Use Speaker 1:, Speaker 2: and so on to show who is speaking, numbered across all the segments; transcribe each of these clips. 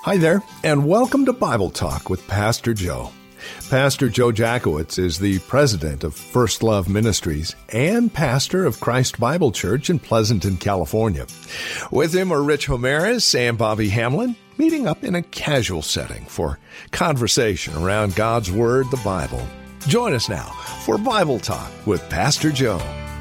Speaker 1: Hi there, and welcome to Bible Talk with Pastor Joe. Pastor Joe Jackowitz is the president of First Love Ministries and pastor of Christ Bible Church in Pleasanton, California. With him are Rich Homeres and Bobby Hamlin, meeting up in a casual setting for conversation around God's Word, the Bible. Join us now for Bible Talk with Pastor Joe.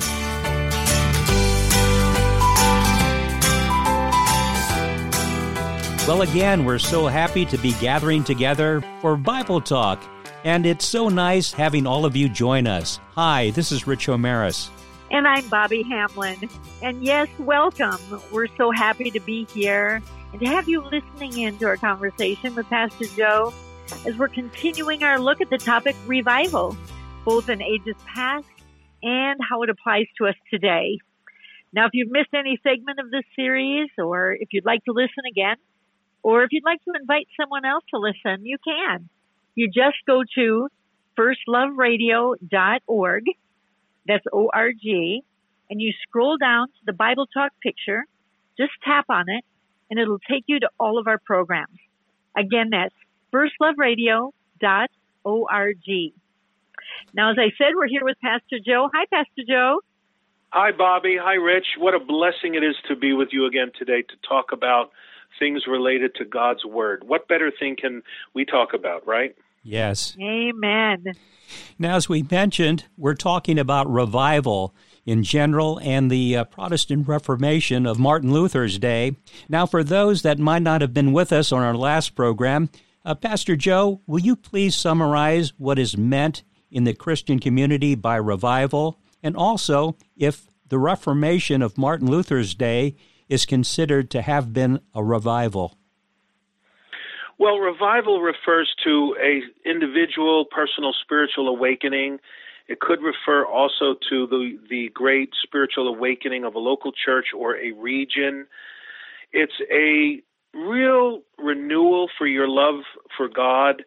Speaker 2: Well, again, we're so happy to be gathering together for Bible Talk, and it's so nice having all of you join us. Hi, this is Rich Homeres.
Speaker 3: And I'm Bobby Hamlin. And yes, welcome. We're so happy to be here and to have you listening in to our conversation with Pastor Joe as we're continuing our look at the topic revival, both in ages past and how it applies to us today. Now, if you've missed any segment of this series, or if you'd like to listen again, or if you'd like to invite someone else to listen, you can. You just go to firstloveradio.org, that's O-R-G, and you scroll down to the Bible Talk picture, just tap on it, and it'll take you to all of our programs. Again, that's firstloveradio.org. Now, as I said, we're here with Pastor Joe. Hi, Pastor Joe.
Speaker 4: Hi, Bobby. Hi, Rich. What a blessing it is to be with you again today to talk about things related to God's Word. What better thing can we talk about, right?
Speaker 2: Yes.
Speaker 3: Amen.
Speaker 2: Now, as we mentioned, we're talking about revival in general and the Protestant Reformation of Martin Luther's day. Now, for those that might not have been with us on our last program, Pastor Joe, will you please summarize what is meant in the Christian community by revival, and also if the Reformation of Martin Luther's day is considered to have been a revival?
Speaker 4: Well, revival refers to a individual, personal, spiritual awakening. It could refer also to the great spiritual awakening of a local church or a region. It's a real renewal for your love for God.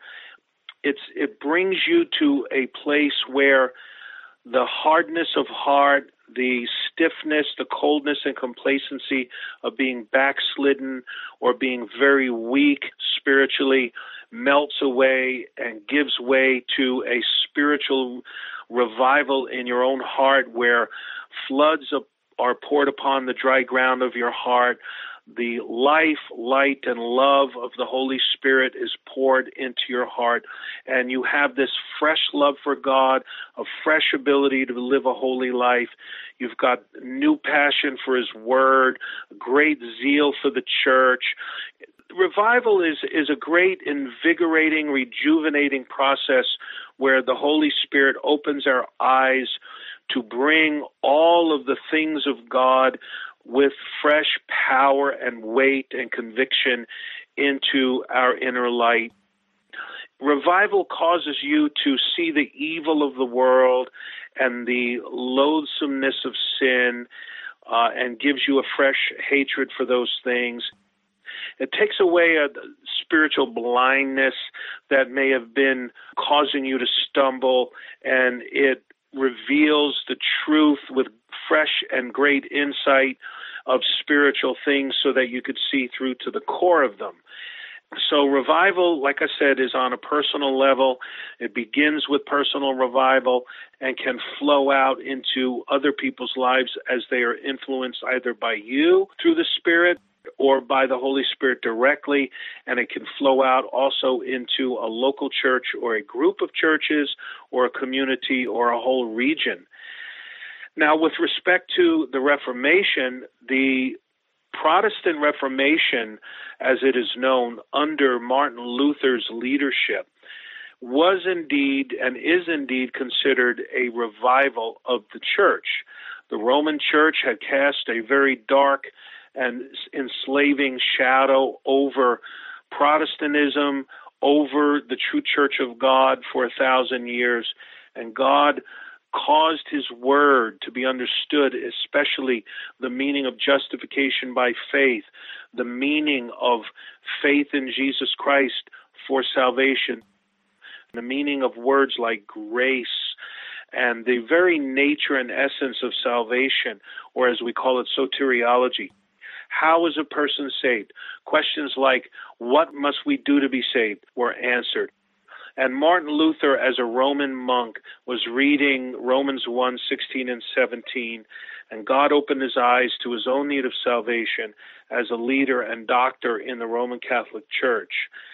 Speaker 4: It brings you to a place where the hardness of heart, the stiffness, the coldness and complacency of being backslidden or being very weak spiritually melts away and gives way to a spiritual revival in your own heart where floods are poured upon the dry ground of your heart. The life, light, and love of the Holy Spirit is poured into your heart, and you have this fresh love for God, a fresh ability to live a holy life. You've got new passion for His Word, great zeal for the church. Revival is a great, invigorating, rejuvenating process where the Holy Spirit opens our eyes to bring all of the things of God with fresh power and weight and conviction into our inner light. Revival causes you to see the evil of the world and the loathsomeness of sin and gives you a fresh hatred for those things. It takes away a spiritual blindness that may have been causing you to stumble, and it reveals the truth with fresh and great insight of spiritual things so that you could see through to the core of them. So revival, like I said, is on a personal level. It begins with personal revival and can flow out into other people's lives as they are influenced either by you through the Spirit or by the Holy Spirit directly, and it can flow out also into a local church or a group of churches or a community or a whole region. Now, with respect to the Reformation, the Protestant Reformation, as it is known, under Martin Luther's leadership, was indeed and is indeed considered a revival of the church. The Roman Church had cast a very dark and enslaving shadow over Protestantism, over the true Church of God for 1,000 years, and God caused His Word to be understood, especially the meaning of justification by faith, the meaning of faith in Jesus Christ for salvation, the meaning of words like grace, and the very nature and essence of salvation, or as we call it, soteriology. How is a person saved? Questions like, what must we do to be saved, were answered. And Martin Luther, as a Roman monk, was reading Romans 1:16 and 17, and God opened his eyes to his own need of salvation as a leader and doctor in the Roman Catholic Church,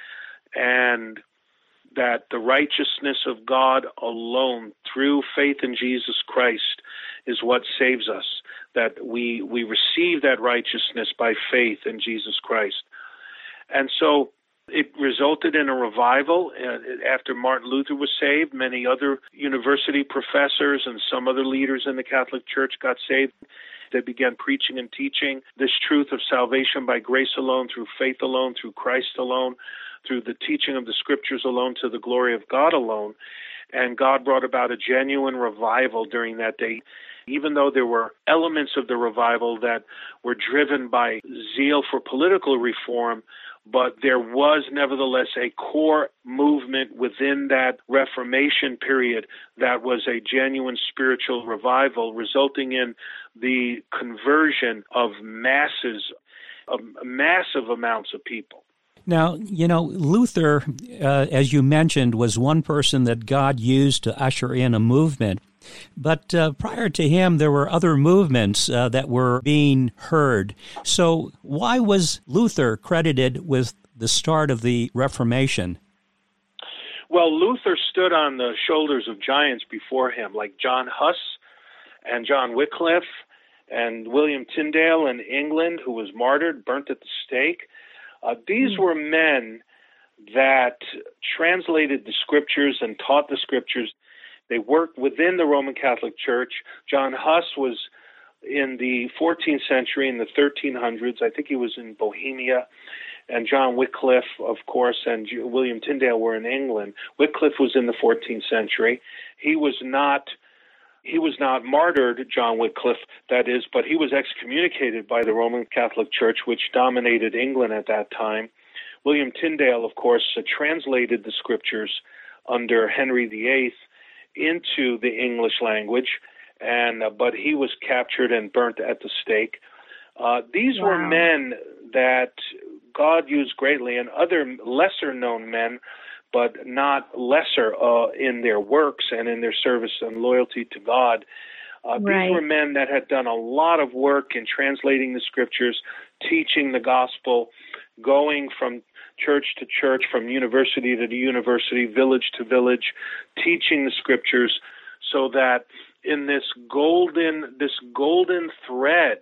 Speaker 4: and that the righteousness of God alone, through faith in Jesus Christ, is what saves us, that we receive that righteousness by faith in Jesus Christ. And so it resulted in a revival. After Martin Luther was saved, many other university professors and some other leaders in the Catholic Church got saved. They began preaching and teaching this truth of salvation by grace alone, through faith alone, through Christ alone, through the teaching of the Scriptures alone, to the glory of God alone. And God brought about a genuine revival during that day, even though there were elements of the revival that were driven by zeal for political reform. But there was nevertheless a core movement within that Reformation period that was a genuine spiritual revival, resulting in the conversion of masses, of massive amounts of people.
Speaker 2: Now, Luther, as you mentioned, was one person that God used to usher in a movement. But prior to him, there were other movements that were being heard. So why was Luther credited with the start of the Reformation?
Speaker 4: Well, Luther stood on the shoulders of giants before him, like John Huss and John Wycliffe and William Tyndale in England, who was martyred, burnt at the stake. These were men that translated the Scriptures and taught the Scriptures. They worked within the Roman Catholic Church. John Huss was in the 14th century, in the 1300s. I think he was in Bohemia. And John Wycliffe, of course, and William Tyndale were in England. Wycliffe was in the 14th century. He was not martyred, John Wycliffe, that is, but he was excommunicated by the Roman Catholic Church, which dominated England at that time. William Tyndale, of course, translated the Scriptures under Henry VIII into the English language, but he was captured and burnt at the stake. These were men that God used greatly, and other lesser-known men, but not lesser in their works and in their service and loyalty to God. These were men that had done a lot of work in translating the Scriptures, teaching the gospel, going from church to church, from university to university, village to village, teaching the Scriptures, so that in this golden thread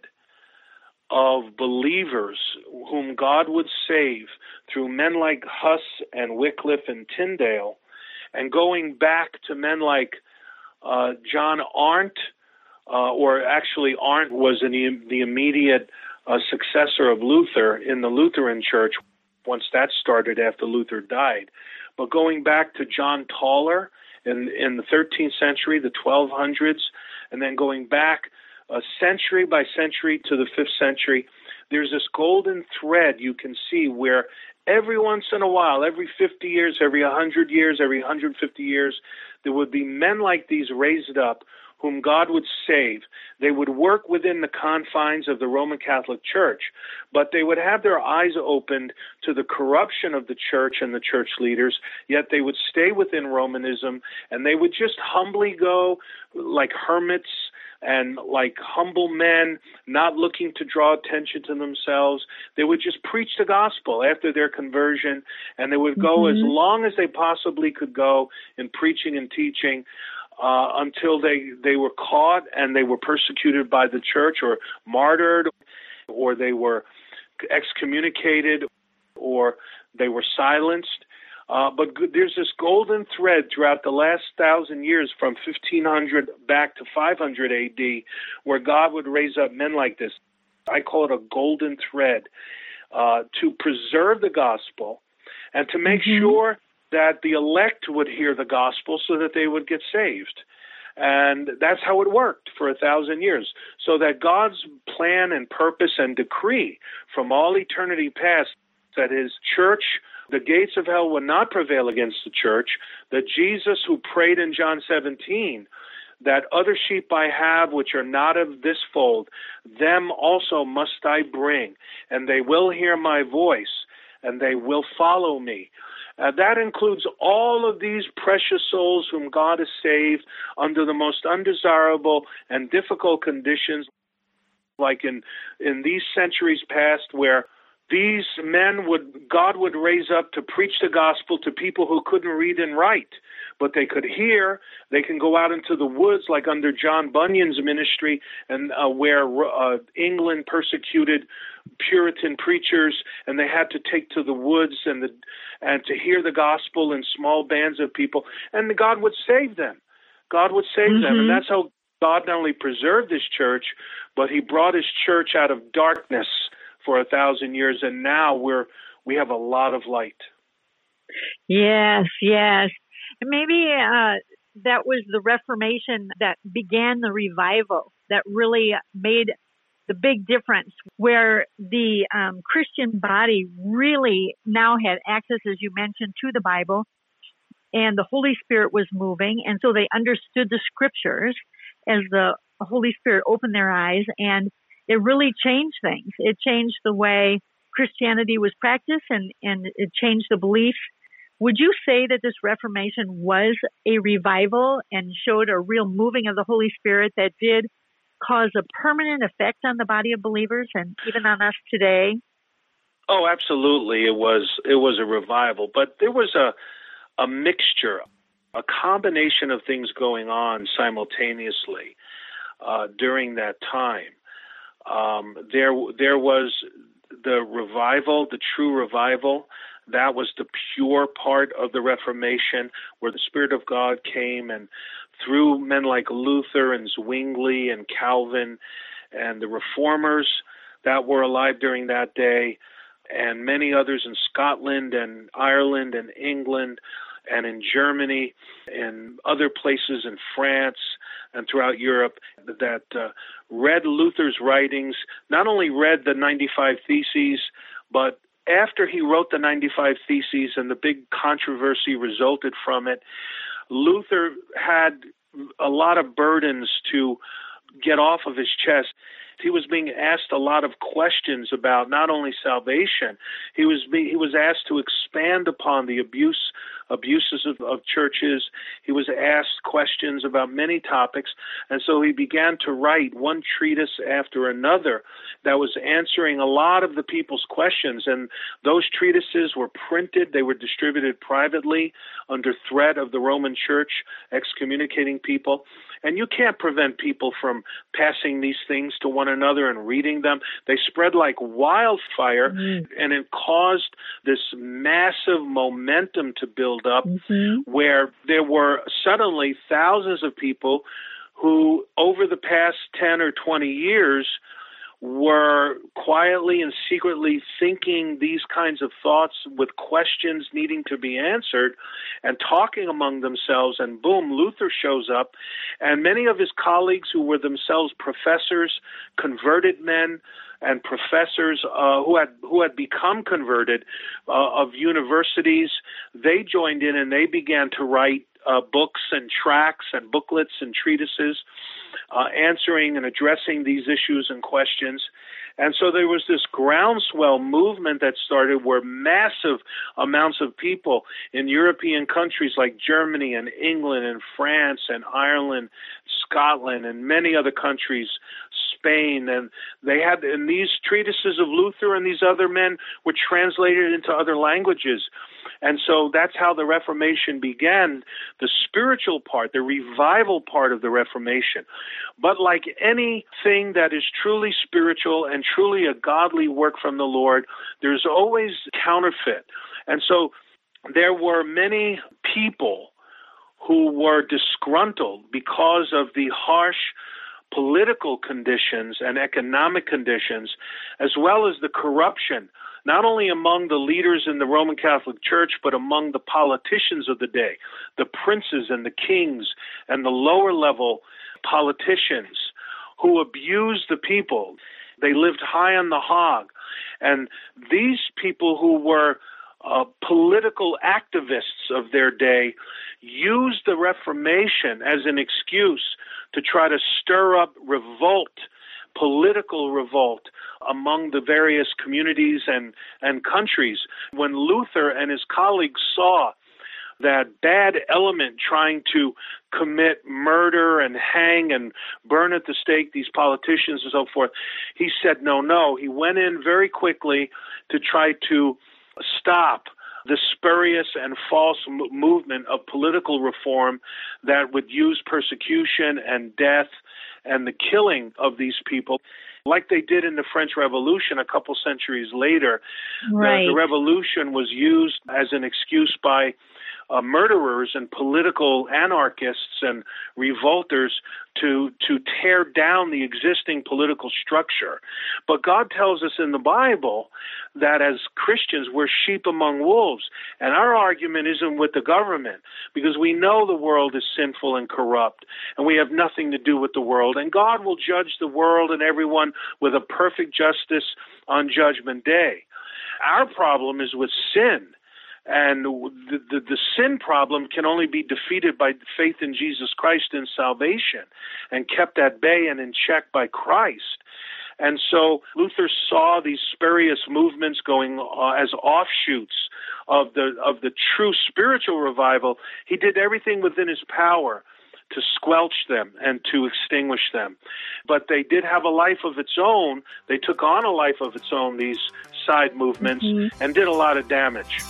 Speaker 4: of believers whom God would save through men like Huss and Wycliffe and Tyndale, and going back to men like John Arndt, or actually Arndt was the immediate successor of Luther in the Lutheran Church once that started after Luther died. But going back to John Tauler in the 13th century, the 1200s, and then going back century by century to the 5th century, there's this golden thread you can see where every once in a while, every 50 years, every 100 years, every 150 years, there would be men like these raised up whom God would save. They would work within the confines of the Roman Catholic Church, but they would have their eyes opened to the corruption of the church and the church leaders, yet they would stay within Romanism, and they would just humbly go like hermits and like humble men, not looking to draw attention to themselves. They would just preach the gospel after their conversion, and they would go as long as they possibly could go in preaching and teaching, until they were caught and they were persecuted by the church or martyred, or they were excommunicated, or they were silenced. But there's this golden thread throughout the last 1,000 years, from 1500 back to 500 AD, where God would raise up men like this. I call it a golden thread, to preserve the gospel and to make sure that the elect would hear the gospel so that they would get saved. And that's how it worked for 1,000 years. So that God's plan and purpose and decree from all eternity past, that his church, the gates of hell would not prevail against the church, that Jesus, who prayed in John 17, that other sheep I have which are not of this fold, them also must I bring, and they will hear my voice, and they will follow me. That includes all of these precious souls whom God has saved under the most undesirable and difficult conditions, like in these centuries past, where these men God would raise up to preach the gospel to people who couldn't read and write, but they could hear. They can go out into the woods, like under John Bunyan's ministry, and where England persecuted Puritan preachers, and they had to take to the woods and to hear the gospel in small bands of people, and God would save them. God would save them, and that's how God not only preserved His church, but He brought His church out of darkness for 1,000 years, and now we have a lot of light.
Speaker 3: Yes. And maybe that was the Reformation that began the revival that really made the big difference, where the Christian body really now had access, as you mentioned, to the Bible, and the Holy Spirit was moving, and so they understood the Scriptures as the Holy Spirit opened their eyes, and it really changed things. It changed the way Christianity was practiced, and it changed the beliefs. Would you say that this Reformation was a revival and showed a real moving of the Holy Spirit that did cause a permanent effect on the body of believers and even on us today?
Speaker 4: Oh, absolutely. It was a revival, but there was a mixture, a combination of things going on simultaneously during that time. There was the revival, the true revival. That was the pure part of the Reformation, where the Spirit of God came and through men like Luther and Zwingli and Calvin and the Reformers that were alive during that day, and many others in Scotland and Ireland and England and in Germany and other places in France and throughout Europe that read Luther's writings, not only read the 95 Theses, but after he wrote the 95 Theses and the big controversy resulted from it, Luther had a lot of burdens to get off of his chest. He was being asked a lot of questions about not only salvation. He was asked to expand upon the abuses of churches. He was asked questions about many topics, and so he began to write one treatise after another that was answering a lot of the people's questions. And those treatises were printed. They were distributed privately under threat of the Roman Church excommunicating people. And you can't prevent people from passing these things to one another and reading them. They spread like wildfire, and it caused this massive momentum to build up, where there were suddenly thousands of people who, over the past 10 or 20 years, were quietly and secretly thinking these kinds of thoughts with questions needing to be answered and talking among themselves, and boom, Luther shows up, and many of his colleagues who were themselves professors, converted men, and professors who had become converted of universities, they joined in and they began to write books and tracts and booklets and treatises answering and addressing these issues and questions. And so there was this groundswell movement that started where massive amounts of people in European countries like Germany and England and France and Ireland, Scotland, and many other countries, Spain, and these treatises of Luther and these other men were translated into other languages. And so that's how the Reformation began, the spiritual part, the revival part of the Reformation. But like anything that is truly spiritual and truly a godly work from the Lord, there's always counterfeit. And so there were many people who were disgruntled because of the harsh political conditions and economic conditions, as well as the corruption, not only among the leaders in the Roman Catholic Church, but among the politicians of the day, the princes and the kings and the lower level politicians who abused the people. They lived high on the hog. And these people who were political activists of their day used the Reformation as an excuse to try to stir up revolt, political revolt, among the various communities and countries. When Luther and his colleagues saw that bad element trying to commit murder and hang and burn at the stake these politicians and so forth, he said no. He went in very quickly to try to stop the spurious and false movement of political reform that would use persecution and death and the killing of these people, like they did in the French Revolution a couple centuries later.
Speaker 3: Right.
Speaker 4: The revolution was used as an excuse by murderers and political anarchists and revolters to tear down the existing political structure. But God tells us in the Bible that as Christians, we're sheep among wolves. And our argument isn't with the government, because we know the world is sinful and corrupt, and we have nothing to do with the world. And God will judge the world and everyone with a perfect justice on Judgment Day. Our problem is with sin. And the sin problem can only be defeated by faith in Jesus Christ and salvation, and kept at bay and in check by Christ. And so Luther saw these spurious movements going as offshoots of the true spiritual revival. He did everything within his power to squelch them and to extinguish them. But they did have a life of its own. They took on a life of its own, these side movements, and did a lot of damage.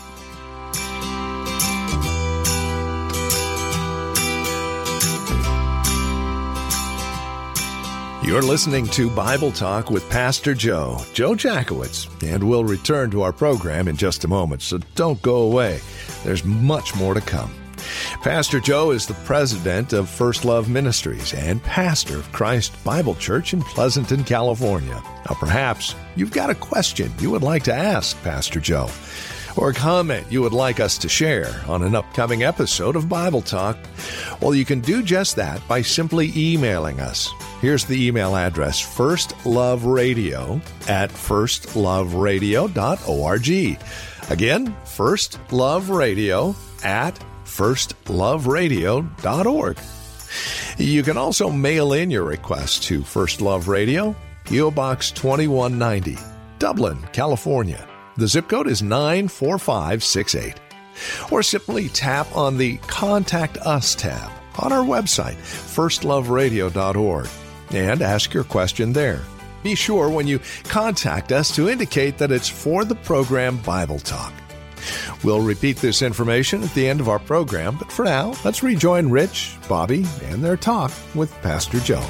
Speaker 1: You're listening to Bible Talk with Pastor Joe Jackowitz, and we'll return to our program in just a moment, so don't go away. There's much more to come. Pastor Joe is the president of First Love Ministries and pastor of Christ Bible Church in Pleasanton, California. Now, perhaps you've got a question you would like to ask Pastor Joe, or a comment you would like us to share on an upcoming episode of Bible Talk. Well, you can do just that by simply emailing us. Here's the email address: firstloveradio@firstloveradio.org. Again, firstloveradio@firstloveradio.org. You can also mail in your request to First Love Radio, P.O. Box 2190, Dublin, California. The zip code is 94568. Or simply tap on the Contact Us tab on our website, firstloveradio.org, and ask your question there. Be sure when you contact us to indicate that it's for the program Bible Talk. We'll repeat this information at the end of our program, but for now, let's rejoin Rich, Bobby, and their talk with Pastor Joe.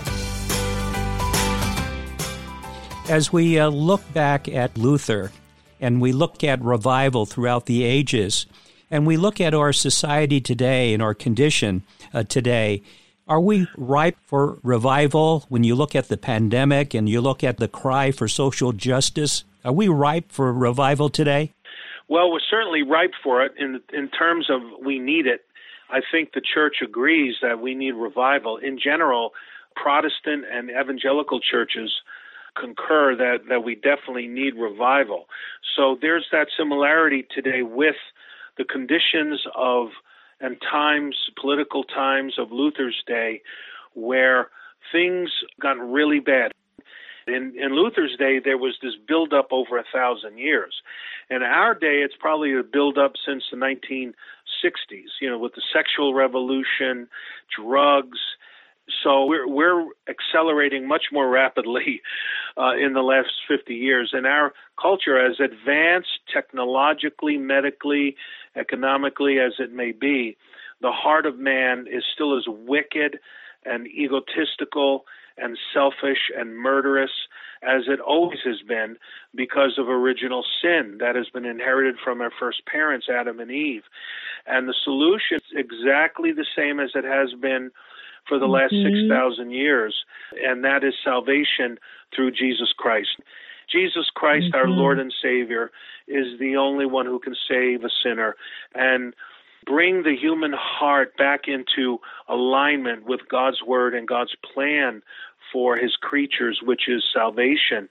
Speaker 2: As we look back at Luther, and we look at revival throughout the ages, and we look at our society today and our condition today, are we ripe for revival? When you look at the pandemic and you look at the cry for social justice, are we ripe for revival today?
Speaker 4: Well, we're certainly ripe for it in terms of we need it. I think the church agrees that we need revival. In general, Protestant and evangelical churches concur that we definitely need revival. So there's that similarity today with the conditions of and times, political times of Luther's day, where things got really bad. In Luther's day, there was this buildup over 1,000 years. In our day, it's probably a buildup since the 1960s, with the sexual revolution, drugs. So we're accelerating much more rapidly in the last 50 years. And our culture, as advanced technologically, medically, economically as it may be, the heart of man is still as wicked and egotistical and selfish and murderous as it always has been because of original sin that has been inherited from our first parents, Adam and Eve. And the solution is exactly the same as it has been for the last 6,000 years, and that is salvation through Jesus Christ. Jesus Christ, our Lord and Savior, is the only one who can save a sinner and bring the human heart back into alignment with God's Word and God's plan for His creatures, which is salvation.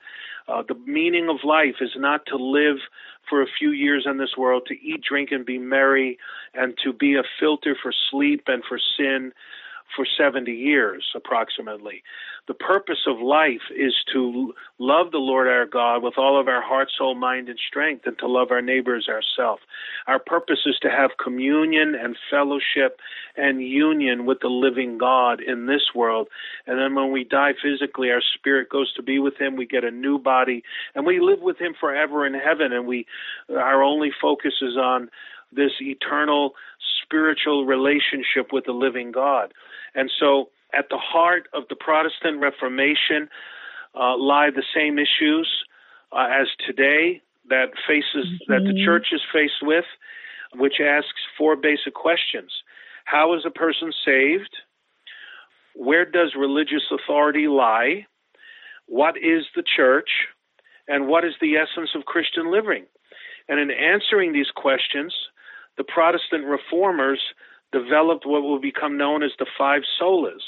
Speaker 4: The meaning of life is not to live for a few years in this world, to eat, drink, and be merry, and to be a filter for sleep and for sin for 70 years, approximately. The purpose of life is to love the Lord our God with all of our heart, soul, mind, and strength, and to love our neighbor as ourselves. Our purpose is to have communion and fellowship and union with the living God in this world. And then when we die physically, our spirit goes to be with him. We get a new body, and we live with him forever in heaven. And our only focus is on this eternal spiritual relationship with the living God. And so at the heart of the Protestant Reformation lie the same issues as today that the church is faced with, which asks four basic questions. How is a person saved? Where does religious authority lie? What is the church? And what is the essence of Christian living? And in answering these questions, the Protestant reformers developed what will become known as the five solas,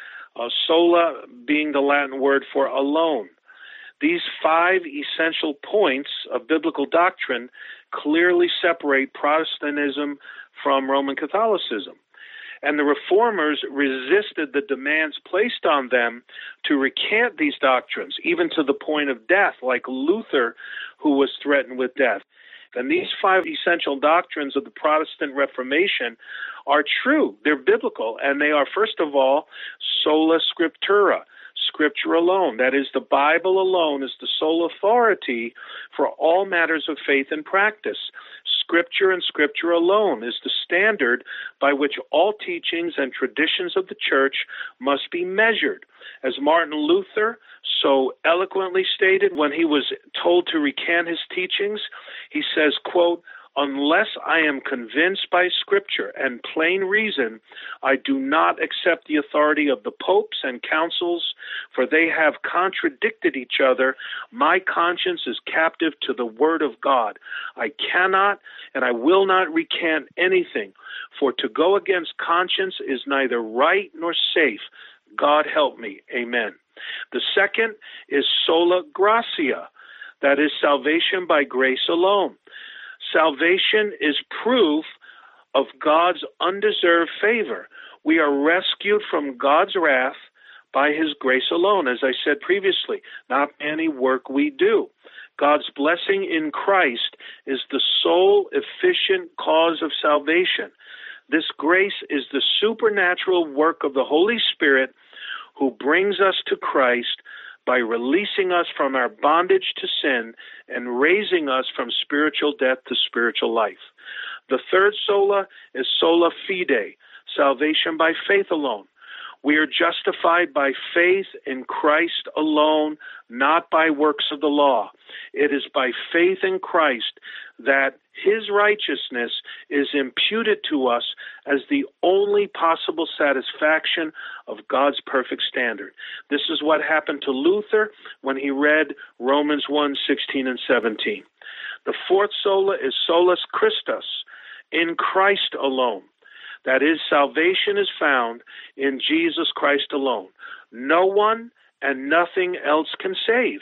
Speaker 4: sola being the Latin word for alone. These five essential points of biblical doctrine clearly separate Protestantism from Roman Catholicism. And the reformers resisted the demands placed on them to recant these doctrines, even to the point of death, like Luther, who was threatened with death. And these five essential doctrines of the Protestant Reformation are true. They're biblical, and they are, first of all, sola scriptura, Scripture alone. That is, the Bible alone is the sole authority for all matters of faith and practice. Scripture and Scripture alone is the standard by which all teachings and traditions of the church must be measured. As Martin Luther so eloquently stated when he was told to recant his teachings, he says, quote, "Unless I am convinced by Scripture and plain reason, I do not accept the authority of the popes and councils, for they have contradicted each other. My conscience is captive to the word of God. I cannot and I will not recant anything, for to go against conscience is neither right nor safe. God help me. Amen." The second is sola gratia, that is salvation by grace alone. Salvation is proof of God's undeserved favor. We are rescued from God's wrath by his grace alone, as I said previously, not any work we do. God's blessing in Christ is the sole efficient cause of salvation. This grace is the supernatural work of the Holy Spirit who brings us to Christ by releasing us from our bondage to sin and raising us from spiritual death to spiritual life. The third sola is sola fide, salvation by faith alone. We are justified by faith in Christ alone, not by works of the law. It is by faith in Christ that his righteousness is imputed to us as the only possible satisfaction of God's perfect standard. This is what happened to Luther when he read Romans 1:16 and 17. The fourth sola is solus Christus, in Christ alone. That is, salvation is found in Jesus Christ alone. No one and nothing else can save.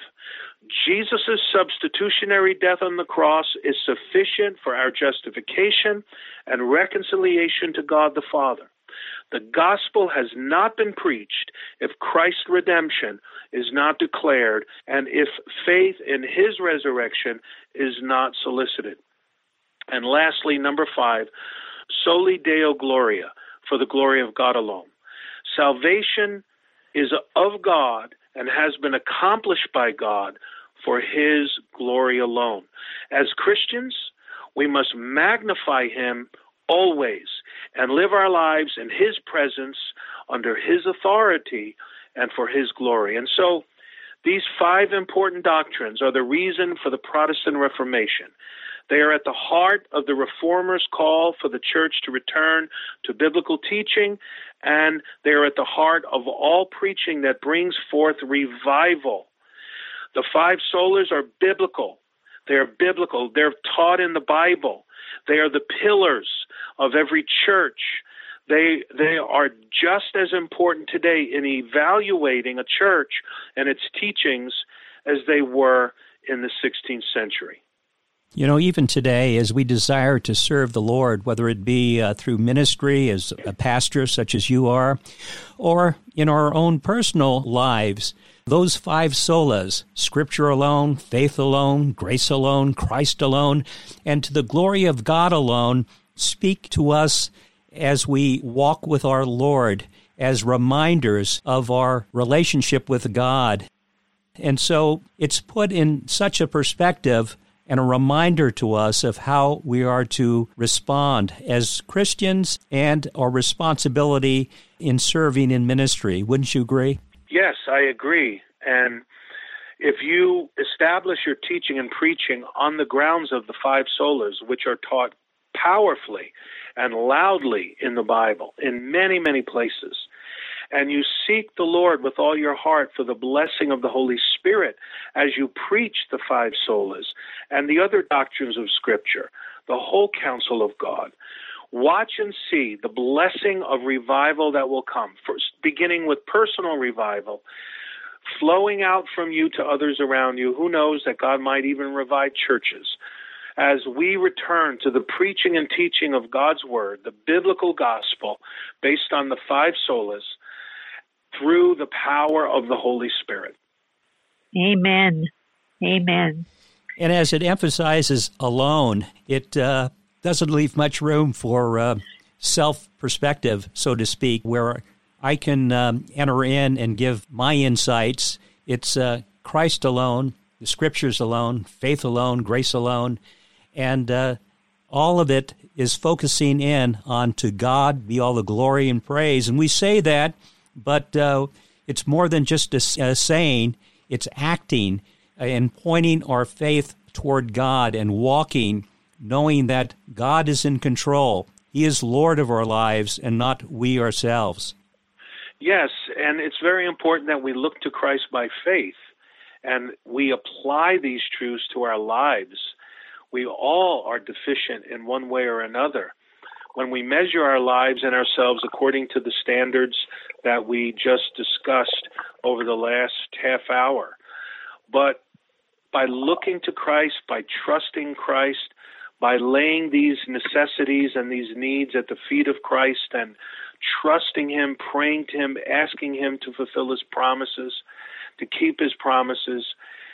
Speaker 4: Jesus' substitutionary death on the cross is sufficient for our justification and reconciliation to God the Father. The gospel has not been preached if Christ's redemption is not declared and if faith in his resurrection is not solicited. And lastly, number 5, soli Deo gloria, for the glory of God alone. Salvation is of God and has been accomplished by God for his glory alone. As Christians, we must magnify him always and live our lives in his presence, under his authority, and for his glory. And so these 5 important doctrines are the reason for the Protestant Reformation. They are at the heart of the Reformers' call for the church to return to biblical teaching, and they are at the heart of all preaching that brings forth revival. The 5 solas are biblical. They are biblical. They're taught in the Bible. They are the pillars of every church. They are just as important today in evaluating a church and its teachings as they were in the 16th century.
Speaker 2: You know, even today, as we desire to serve the Lord, whether it be through ministry as a pastor such as you are, or in our own personal lives, those 5 solas, Scripture alone, faith alone, grace alone, Christ alone, and to the glory of God alone, speak to us as we walk with our Lord as reminders of our relationship with God. And so it's put in such a perspective and a reminder to us of how we are to respond as Christians and our responsibility in serving in ministry. Wouldn't you agree?
Speaker 4: Yes, I agree. And if you establish your teaching and preaching on the grounds of the 5 solas, which are taught powerfully and loudly in the Bible, in many, many places, and you seek the Lord with all your heart for the blessing of the Holy Spirit as you preach the 5 solas and the other doctrines of Scripture, the whole counsel of God, watch and see the blessing of revival that will come, first beginning with personal revival, flowing out from you to others around you. Who knows that God might even revive churches as we return to the preaching and teaching of God's Word, the biblical gospel based on the 5 solas, through the power of the Holy Spirit.
Speaker 3: Amen. Amen.
Speaker 2: And as it emphasizes alone, it doesn't leave much room for self-perspective, so to speak, where I can enter in and give my insights. It's Christ alone, the Scriptures alone, faith alone, grace alone, and all of it is focusing in on to God be all the glory and praise. And we say that, but it's more than just a saying. It's acting and pointing our faith toward God and walking, knowing that God is in control. He is Lord of our lives and not we ourselves.
Speaker 4: Yes, and it's very important that we look to Christ by faith and we apply these truths to our lives. We all are deficient in one way or another. When we measure our lives and ourselves according to the standards that we just discussed over the last half hour, but by looking to Christ, by trusting Christ, by laying these necessities and these needs at the feet of Christ and trusting Him, praying to Him, asking Him to fulfill His promises, to keep His promises,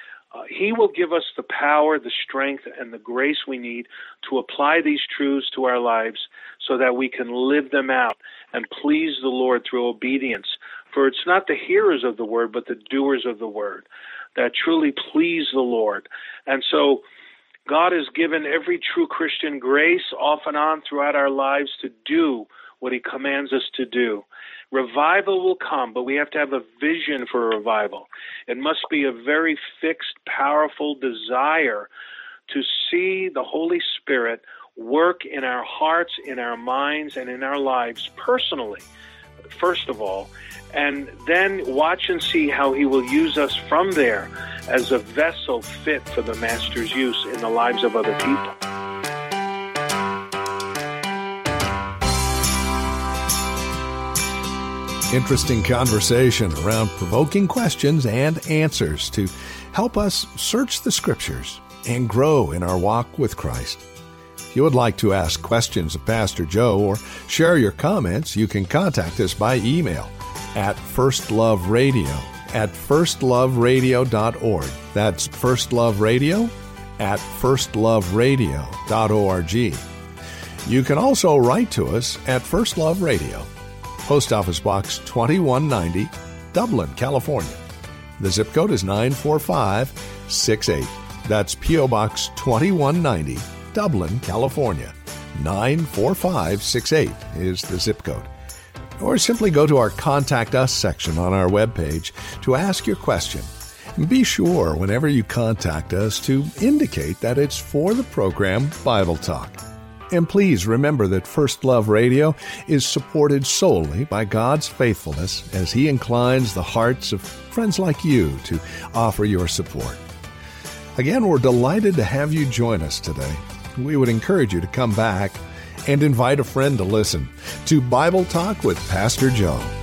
Speaker 4: He will give us the power, the strength, and the grace we need to apply these truths to our lives so that we can live them out and please the Lord through obedience. For it's not the hearers of the word, but the doers of the word that truly please the Lord. And so God has given every true Christian grace off and on throughout our lives to do what He commands us to do. Revival will come, but we have to have a vision for revival. It must be a very fixed, powerful desire to see the Holy Spirit work in our hearts, in our minds, and in our lives personally, first of all, and then watch and see how He will use us from there as a vessel fit for the Master's use in the lives of other people.
Speaker 1: Interesting conversation around provoking questions and answers to help us search the Scriptures and grow in our walk with Christ. If you would like to ask questions of Pastor Joe or share your comments, you can contact us by email at firstloveradio@firstloveradio.org. That's firstloveradio@firstloveradio.org. You can also write to us at First Love Radio, Post Office Box 2190, Dublin, California. The zip code is 94568. That's P.O. Box 2190, Dublin, California. 94568 is the zip code. Or simply go to our Contact Us section on our webpage to ask your question. And be sure, whenever you contact us, to indicate that it's for the program Bible Talk. And please remember that First Love Radio is supported solely by God's faithfulness as He inclines the hearts of friends like you to offer your support. Again, we're delighted to have you join us today. We would encourage you to come back and invite a friend to listen to Bible Talk with Pastor Joe.